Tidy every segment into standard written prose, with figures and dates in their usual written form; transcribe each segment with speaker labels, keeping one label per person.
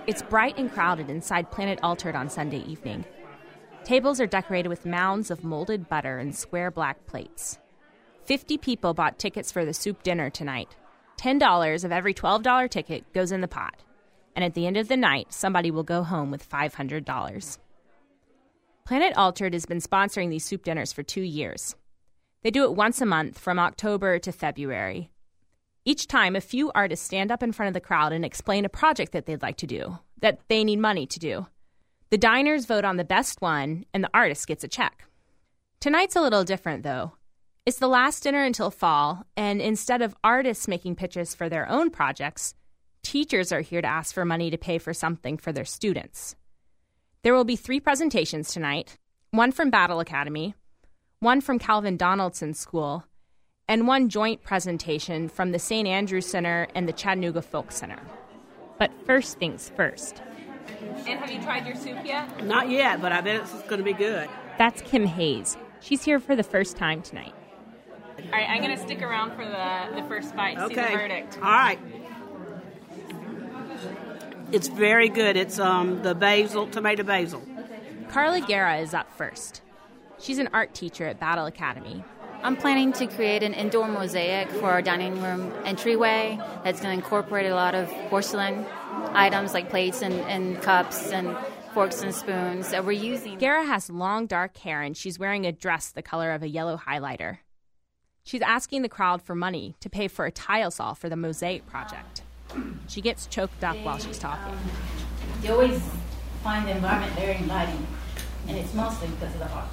Speaker 1: It's bright and crowded inside Planet Altered on Sunday evening. Tables are decorated with mounds of molded butter and square black plates. 50 people bought tickets for the soup dinner tonight. $10 of every $12 ticket goes in the pot. And at the end of the night, somebody will go home with $500. Planet Altered has been sponsoring these soup dinners for 2 years. They do it once a month from October to February. Each time, a few artists stand up in front of the crowd and explain a project that they'd like to do, that they need money to do. The diners vote on the best one, and the artist gets a check. Tonight's a little different, though. It's the last dinner until fall, and instead of artists making pitches for their own projects, teachers are here to ask for money to pay for something for their students. There will be 3 presentations tonight, one from Battle Academy, one from Calvin Donaldson School, and one joint presentation from the St. Andrew Center and the Chattanooga Folk Center. But first things first. And have you tried your soup yet?
Speaker 2: Not yet, but I bet it's going to be good.
Speaker 1: That's Kim Hayes. She's here for the first time tonight. All right, I'm going to stick around for the first bite,
Speaker 2: okay.
Speaker 1: See the verdict.
Speaker 2: All right. It's very good. It's the tomato basil.
Speaker 1: Carla Guerra is up first. She's an art teacher at Battle Academy.
Speaker 3: I'm planning to create an indoor mosaic for our dining room entryway that's going to incorporate a lot of porcelain items like plates and cups and forks and spoons that we're using.
Speaker 1: Guerra has long dark hair and she's wearing a dress the color of a yellow highlighter. She's asking the crowd for money to pay for a tile saw for the mosaic project. She gets choked up while she's talking.
Speaker 3: You always find the environment very inviting, and it's mostly because of the art.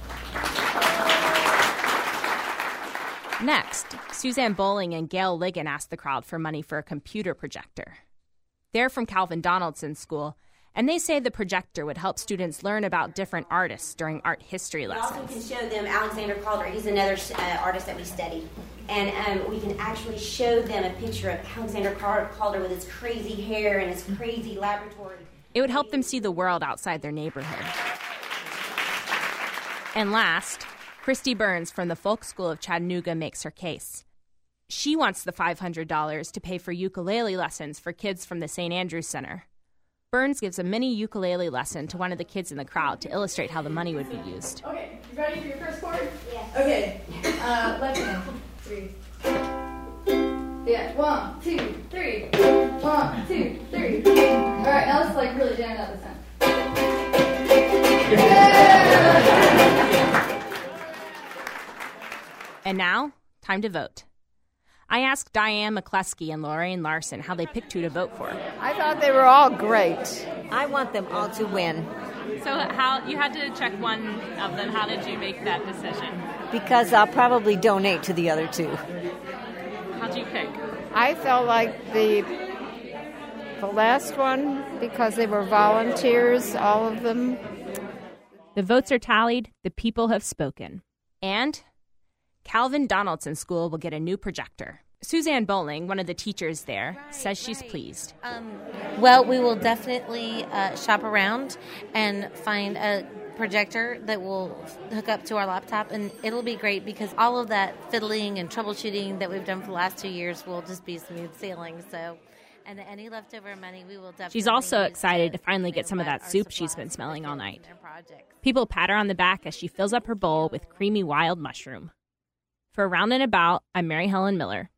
Speaker 1: Next, Suzanne Bowling and Gail Ligon asked the crowd for money for a computer projector. They're from Calvin Donaldson School, and they say the projector would help students learn about different artists during art history lessons.
Speaker 4: We also can show them Alexander Calder. He's another artist that we study. And we can actually show them a picture of Alexander Calder with his crazy hair and his crazy laboratory.
Speaker 1: It would help them see the world outside their neighborhood. And last, Christy Burns from the Folk School of Chattanooga makes her case. She wants the $500 to pay for ukulele lessons for kids from the St. Andrew Center. Burns gives a mini ukulele lesson to one of the kids in the crowd to illustrate how the money would be used.
Speaker 5: Okay, you ready for your first chord?
Speaker 4: Yes.
Speaker 5: Okay, left hand. 3. Yeah, 1, 2, 3. 1, 2, 3. All right, now let's really jam it out this time. Yeah!
Speaker 1: And now, time to vote. I asked Diane McCluskey and Lorraine Larson how they picked who to vote for.
Speaker 6: I thought they were all great.
Speaker 7: I want them all to win.
Speaker 1: So how you had to check one of them. How did you make that decision?
Speaker 7: Because I'll probably donate to the other 2.
Speaker 1: How'd you pick?
Speaker 6: I felt like the last one, because they were volunteers, all of them.
Speaker 1: The votes are tallied. The people have spoken. And Calvin Donaldson School will get a new projector. Suzanne Bowling, one of the teachers there, says she's pleased.
Speaker 8: Well, we will definitely shop around and find a projector that will hook up to our laptop, and it'll be great because all of that fiddling and troubleshooting that we've done for the last 2 years will just be smooth sailing. So, and any leftover money we will definitely.
Speaker 1: She's also excited to finally get some of that soup she's been smelling all night. People pat her on the back as she fills up her bowl with creamy wild mushroom. For Around and About, I'm Mary Helen Miller.